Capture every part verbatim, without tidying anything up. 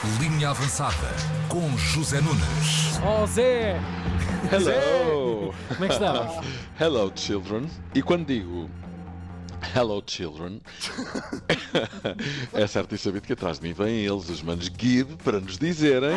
Linha Avançada com José Nunes. Oh Zé! Hello! Como é que estás? Hello, children. E quando digo hello, children, é certo e sabido que atrás de mim vêm eles, os manos Guide, para nos dizerem: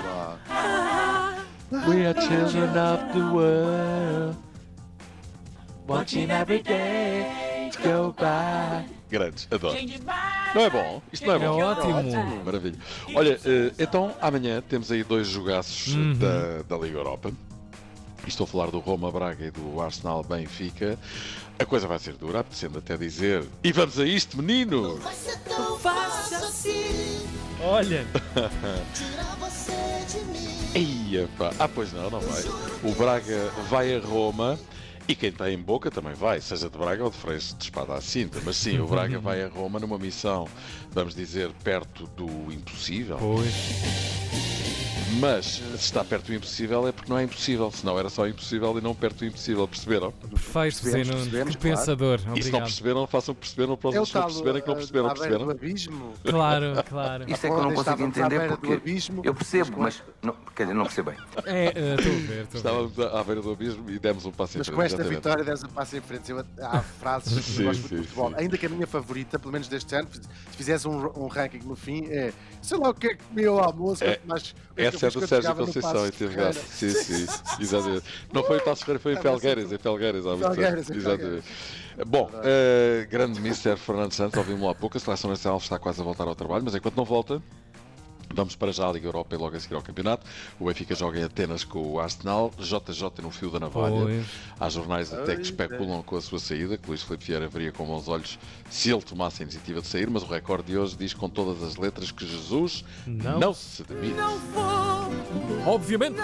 We are children of the world, watching every day go by. Grandes, adoro. Não é bom? Isto não é É bom? ótimo. Maravilha. Olha, eh, então amanhã temos aí dois jogaços Uhum. da, da Liga Europa. E estou a falar do Roma Braga e do Arsenal Benfica. A coisa vai ser dura, apetecendo até dizer. E vamos a isto, menino! Vai ser tão fácil assim Olha, tirar você de mim. Eia, pá. Ah, pois não, não vai. O Braga vai a Roma. E quem está em boca também vai, seja de Braga ou de Freixo de espada à cinta. Mas sim, o Braga vai a Roma numa missão, vamos dizer, perto do impossível. pois. Mas se está perto do impossível é porque não é impossível, senão era só impossível e não perto do impossível, perceberam? Perfeito, Zé Percebemos, Nunes. percebemos, Que claro. pensador. E se não Obrigado. perceberam, façam perceberam para os É o outros não tal perceberem que não perceberam, à beira do perceberam? abismo. Claro, claro. Isso é que eu não Ontem consigo estávamos à entender beira do porque abismo, eu percebo, mas mas não, quer dizer, não percebo bem. É, eh, estou a ver, estou a ver. Estávamos à à beira do abismo e demos um passo em Mas frente. com esta exatamente. vitória demos um passo em frente. Eu, há frases que Sim, eu gosto muito sim, de futebol. sim. Ainda que a minha favorita, pelo menos deste ano, se fizesse um, um ranking no fim, é sei lá o que é que comeu ao almoço, É, quanto mais. Essa é do Sérgio Conceição e teve graça. Sim, sim, exatamente. Não foi em Passos Ferreira, foi em Estava Felgueiras, em Felgueiras, há muito tempo. Felgueiras, em Exatamente. Bom, eh, grande mister Fernando Santos, ouvimos-lo há pouco, a Seleção Nacional está quase a voltar ao trabalho, mas enquanto não volta, vamos para já a Liga Europa e logo a seguir ao campeonato. O Benfica joga em Atenas com o Arsenal, J J no fio da navalha. Pois. Há jornais até que Pois especulam com a sua saída, que Luís Filipe Vieira veria com bons olhos se ele tomasse a iniciativa de sair, mas o recorde de hoje diz com todas as letras que Jesus Não. não, se demite. Obviamente.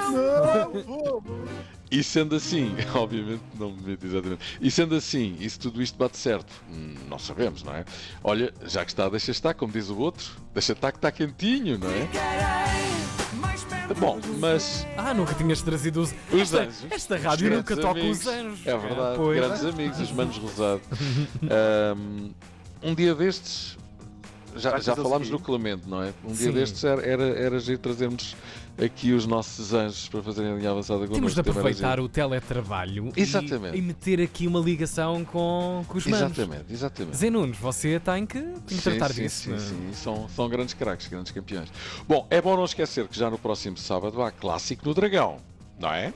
E sendo assim, obviamente não me demite exatamente, e sendo assim, e se tudo isto bate certo, hum, não sabemos, não é? Olha, já que está, deixa estar, como diz o outro, deixa estar que está quentinho, não é? Bom, mas Ah, nunca tinhas trazido os. Os esta, anjos. esta rádio Os nunca grandes toca amigos. os anjos. É verdade, pois. grandes amigos, os manos rosados. Um, um dia destes, já, Vai já fazer o falámos seguinte. do Clemente, não é? Um dia Sim. destes era, era, era giro trazermos aqui os nossos anjos para fazerem a linha avançada connosco. Temos de também era aproveitar giro. o teletrabalho e- Exatamente. E, meter aqui uma ligação com, com os manos. Exatamente, exatamente. Zé Nunes, você tem que, tem que Sim, tratar sim, disso. sim, não é? sim. São, são grandes craques, grandes campeões. Bom, é bom não esquecer que já no próximo sábado há clássico no Dragão, não é?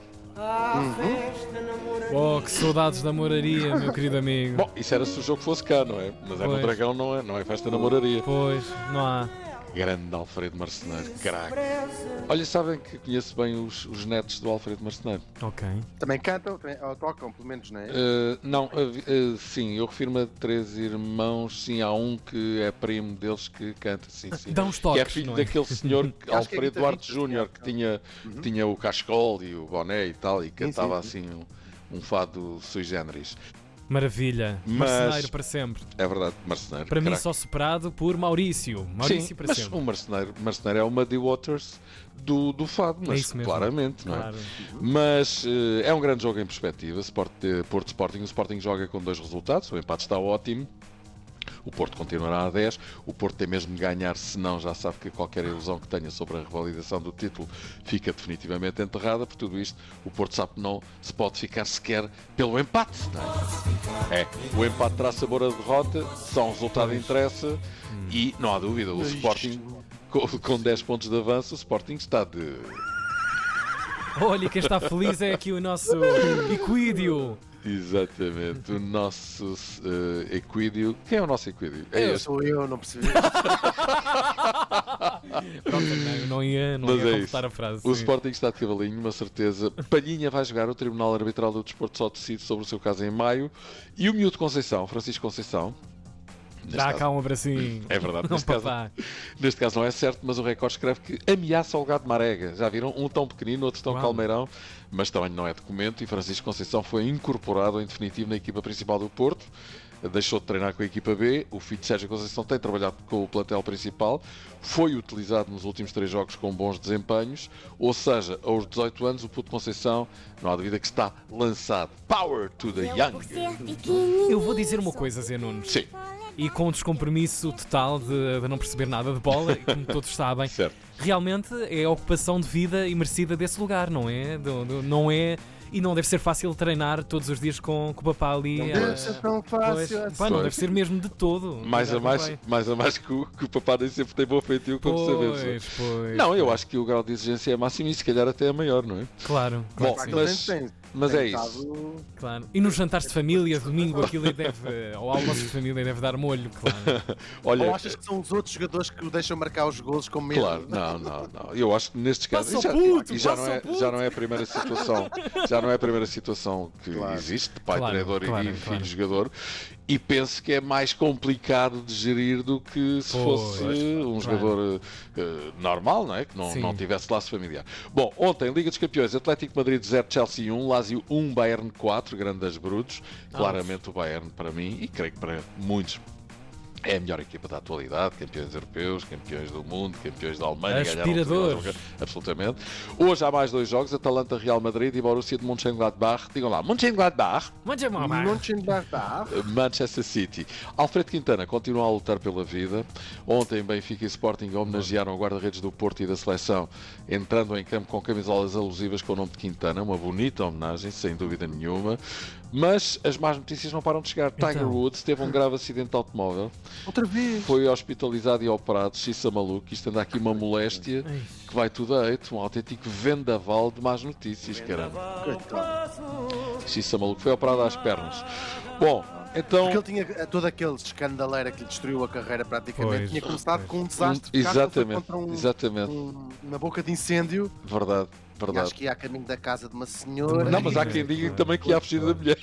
Oh, que saudades da moraria, meu querido amigo. Bom, isso era se o jogo fosse cá, não é? Mas é no Pois. Dragão, não é? Não é festa na moraria. Pois, não há. Grande Alfredo Marceneiro, craque. Olha, sabem que conheço bem os, os netos do Alfredo Marceneiro? Ok. Também cantam, também- ou tocam, pelo menos, não é? Uh, não, uh, uh, sim, eu refiro-me a três irmãos, sim, há um que é primo deles que canta, sim, sim. Dá uns Que é toques, filho não é? daquele senhor que é Alfredo Duarte guitarrista, Júnior que tinha, tinha o cascol e o boné e tal, e cantava sim. assim um, um fado sui generis. Maravilha. Mas- Marceneiro para sempre. É verdade, marceneiro. Para mim, craque. só superado por Maurício. Maurício Sim, para mas sempre. um marceneiro, marceneiro é o Muddy Waters do, do fado, mas isso mesmo. claramente, não é? Claro. Mas eh, é um grande jogo em perspectiva. Sport, eh, Porto Sporting. O Sporting joga com dois resultados. O empate está ótimo. O Porto continuará a dez. O Porto tem mesmo de ganhar, senão já sabe que qualquer ilusão que tenha sobre a revalidação do título fica definitivamente enterrada. Por tudo isto, o Porto sabe que não se pode ficar sequer pelo empate. Não é? É, o empate terá sabor a derrota, só um resultado interessa e não há dúvida, o Sporting com, com dez pontos de avanço, o Sporting está de... Olha, quem está feliz é aqui o nosso Equídeo. Exatamente, o nosso eh, Equídeo. Quem é o nosso Equídeo? É Eu este. sou eu, não percebi. Pronto, não, não ia, não Mas ia é completar isso. a frase. O sim. Sporting está de cavalinho, uma certeza. Palhinha vai jogar, o Tribunal Arbitral do Desporto só decide sobre o seu caso em maio. E o miúdo Conceição, Francisco Conceição. neste Dá caso- cá um abracinho. É verdade, Não, neste caso, papá. neste caso não é certo, mas o recorde escreve que ameaça o Gado de Marega. Já viram? Um tão pequenino, outro tão Uau. calmeirão, mas também não é documento e Francisco Conceição foi incorporado em definitivo na equipa principal do Porto. deixou de treinar com a equipa B. O filho de Sérgio Conceição tem trabalhado com o plantel principal, foi utilizado nos últimos três jogos com bons desempenhos, ou seja, aos dezoito anos o puto Conceição, não há dúvida que está lançado. Power to the young! Eu vou dizer uma coisa, Zé Nunes. Sim, E com descompromisso total de, de não perceber nada de bola, e como todos sabem, certo. realmente é a ocupação de vida e merecida desse lugar, não é? Do- do- não é e não deve ser fácil treinar todos os dias com, com o papá ali. Não eh, deve ser tão pois, fácil assim. pá, não Pois. deve ser mesmo de todo. Mais a Já mais, acompanho. mais a mais que o, que o papá nem sempre tem bom feitio, como sabemos. Pois, pois. Não, eu acho que o grau de exigência é máximo e se calhar até é maior, não é? Claro, Bom, claro, que sim. Aquele mas- tem- Mas tem é isso. estado- Claro. E nos jantares de família, domingo, aquilo deve, ou almoços de família, deve dar molho, claro. Olha, Ou achas que são os outros jogadores que o deixam marcar os golos com medo? claro, não, não, não. Eu acho que nestes casos. Passa e o já, puto, e já passa não é, o puto. já não é a primeira situação. Já não é a primeira situação que Claro. existe, de pai Claro, treinador e- claro, e filho claro. jogador. E penso que é mais complicado de gerir do que se Pois, fosse um claro. jogador eh, normal, não é? Que não, Sim. não tivesse laço familiar. Bom, ontem, Liga dos Campeões, Atlético de Madrid zero, Chelsea um, Lazio um, Bayern quatro, grande das brutos. Claramente o Bayern para mim, e creio que para muitos, é a melhor equipa da atualidade, campeões europeus, campeões do mundo, campeões da Alemanha, ganharam Aspiradores. tudo, absolutamente. Hoje há mais dois jogos, Atalanta, Real Madrid e Borussia de Mönchengladbach. Digam lá, Mönchengladbach, Mande uma mão. Mönchengladbach. Manchester City. Alfredo Quintana continua a lutar pela vida. Ontem Benfica e Sporting homenagearam o guarda-redes do Porto e da seleção, entrando em campo com camisolas alusivas com o nome de Quintana, uma bonita homenagem, sem dúvida nenhuma. Mas as más notícias não param de chegar. Tiger Então. Woods teve um grave acidente de automóvel, Outra vez. foi hospitalizado e operado, xissa maluco. Isto anda aqui uma moléstia Ai. que vai tudo a eito, um autêntico vendaval de más notícias, caramba. Coitado. Xissa maluco foi operado às pernas. Bom, então. Porque ele tinha todo aquele escandaleira que lhe destruiu a carreira praticamente. Pois, tinha começado pois. com um desastre. de carro, foi Exatamente, contra um, exatamente. um- uma boca de incêndio. Verdade, E verdade. acho que ia a caminho da casa de uma senhora. Não, mas há quem diga também que ia fugir da mulher.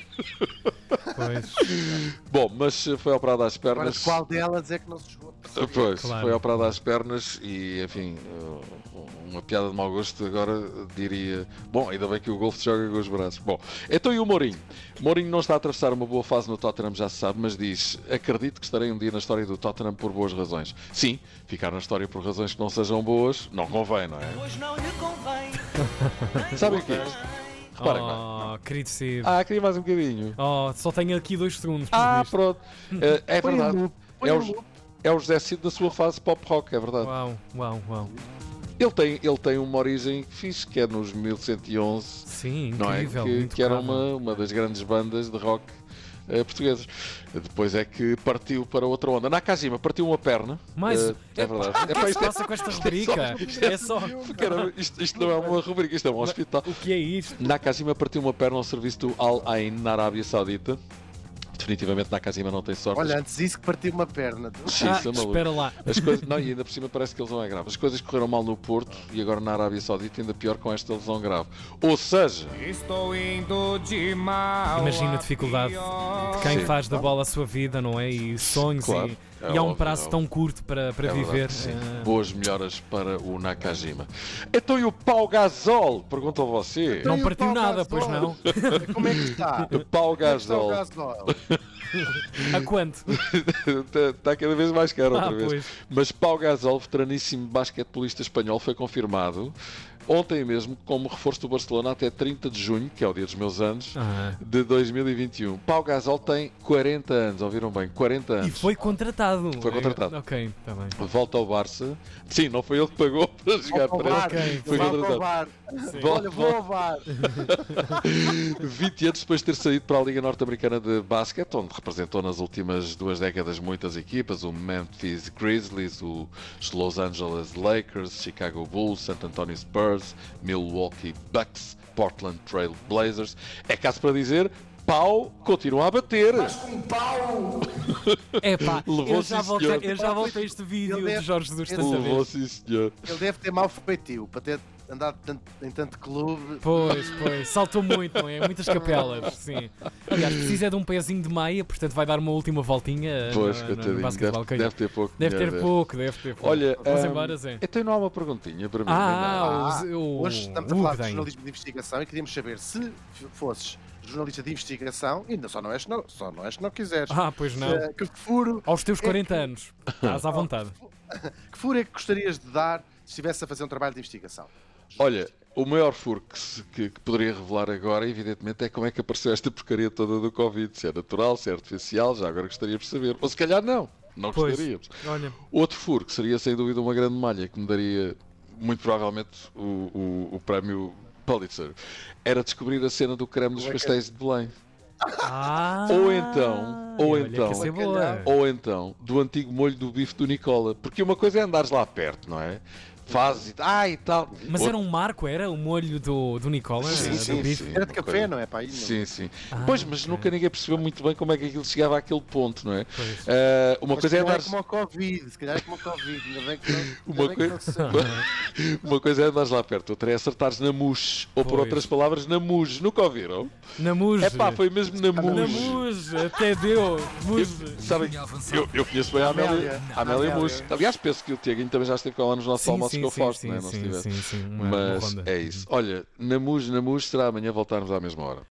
Pois, Bom, mas foi operado às Agora, pernas. de qual delas é que não se chegou a perceber? Pois, Claro. foi operado às pernas e, enfim, uh, uma piada de mau gosto agora diria. Bom, ainda bem que o golfe se joga com os braços. Bom, então e o Mourinho? Mourinho não está a atravessar uma boa fase no Tottenham, já se sabe, mas diz: acredito que estarei um dia na história do Tottenham por boas razões. Sim, ficar na história por razões que não sejam boas não convém, não é? Hoje não lhe convém. Sabem o que é isto? Reparem bem. oh, querido Cid. Ah, queria mais um bocadinho. Oh, só tenho aqui dois segundos. por Ah, isto. pronto. É, é Põe verdade. um loop, põe É um o, loop. é o José Cid da sua fase pop rock, é verdade. Uau, uau, uau. Ele tem, ele tem uma origem fixe, que é nos mil cento e onze, Sim, não é? incrível. Que, que era intocável. uma, uma das grandes bandas de rock eh, portuguesas. Depois é que partiu para outra onda. Nakajima partiu uma perna. Mas eh, é verdade. O que Epá, é que se isto é- passa com esta rubrica? É só. Caramba, isto, isto não é uma rubrica, isto é um hospital. O que é isto? Nakajima partiu uma perna ao serviço do Al Ain na Arábia Saudita. Definitivamente Nakajima não tem sorte. Olha, antes disso que partiu uma perna. Sim, Ah, isso é maluco. espera lá. As coisas, não, e ainda por cima parece que a lesão é grave. As coisas correram mal no Porto e agora na Arábia Saudita ainda pior com esta lesão grave. Ou seja, Estou indo de mal. Imagina a dificuldade de quem Sim. faz da bola a sua vida, não é? E sonhos Claro. e, É e há um óbvio, prazo é tão curto para, para é verdade viver. que sim. eh, Boas melhoras para o Nakajima. Então e o Pau Gasol? Pergunto a você. Não E o partiu Pau nada, Gasol? pois não? Como é que está? O Pau Como é que está o Gasol Gasol? A quanto? está cada vez mais caro outra Ah, vez. pois. Mas Pau Gasol, veteraníssimo basquetebolista espanhol, foi confirmado ontem mesmo como reforço do Barcelona até trinta de junho, que é o dia dos meus anos, Ah, de dois mil e vinte e um. Pau Gasol tem quarenta anos, ouviram bem? quarenta anos. e foi contratado. Foi contratado. Eh, Ok, está bem. Volta ao Barça. Sim, não foi ele que pagou para jogar Volta para ao ele. bar, Ok, foi volta ao contratado. bar. Volta- Olha, vou ao bar. vinte anos depois de ter saído para a Liga Norte-Americana de Basquete, onde representou nas últimas duas décadas muitas equipas, o Memphis Grizzlies, os Los Angeles Lakers, Chicago Bulls, San Antonio Spurs, Milwaukee Bucks, Portland Trail Blazers. É caso para dizer, pau continua a bater. É pá, Levou, eu sim, já voltei, senhor. eu já voltei a este vídeo Ele deve- de Jorge Jesus ele tanta Levou, vez. sim, senhor. Ele deve ter mal feitio para ter andado tanto- em tanto clube. Pois, pois, saltou muito, não é? Muitas capelas, sim. Aliás, precisa de um pezinho de meia, portanto vai dar uma última voltinha Pois, no, no, no coitadinho, basquetebol. deve, deve ter pouco Deve ter dinheiro, pouco, deve ter pouco. Olha, Vamos hum, embora, Zé. então não há uma perguntinha para mim. Ah, Ah, o, o, Hoje estamos a o falar de Gden. jornalismo de investigação e queríamos saber se f- fosses jornalista de investigação, ainda só não és, não, só não és se não quiseres. Ah, pois não. Eh, que furo, Aos teus quarenta anos. Estás à vontade. que furo é que gostarias de dar se estivesse a fazer um trabalho de investigação? Olha, o maior furo que, se- que- que poderia revelar agora, evidentemente, é como é que apareceu esta porcaria toda do Covid. Se é natural, se é artificial, já agora gostaríamos de saber. Ou se calhar não, não Pois. gostaríamos. Olha, Outro furo, que seria sem dúvida uma grande malha, que me daria muito provavelmente o, o, o prémio Pulitzer, era descobrir a cena do creme dos Como é que é? pastéis de Belém. ah, Ou então, ou olha, então, que isso é boa. Ou então, do antigo molho do bife do Nicola. Porque uma coisa é andares lá perto, não é? Fazes e, ah, e tal. Mas Outra- era um marco, era o molho do, do Nicola, Sim, do sim, bife. sim. Era de uma café, coisa- não é? Para aí, não? Sim, sim. Ah, pois, mas ok. nunca ninguém percebeu muito bem como é que aquilo chegava àquele ponto, não é? Pois. Ah, uma Mas coisa é se calhar andares. como o Covid, se calhar é como o Covid, ainda bem que não, ainda Uma bem que não coisa- se sabe. Uma coisa é andares lá perto, outra é acertares na mousse. Ou por Pois. outras palavras, na mousse. Nunca ouviram? Na muge. É pá, foi mesmo na Na mousse. muge, até deu. Muge. Sabem, Linha avançada. eu, eu conheço bem a Amélia, Amélia. a Amélia Amélia. Mousse. Aliás, penso que o Tiaguinho também já esteve cá lá nos nossos almoços com o Fausto, não é? Não se sim, tiver. sim, sim, uma, uma Mas ronda. é isso. Olha, na Mousse, na Mousse será amanhã voltarmos à mesma hora.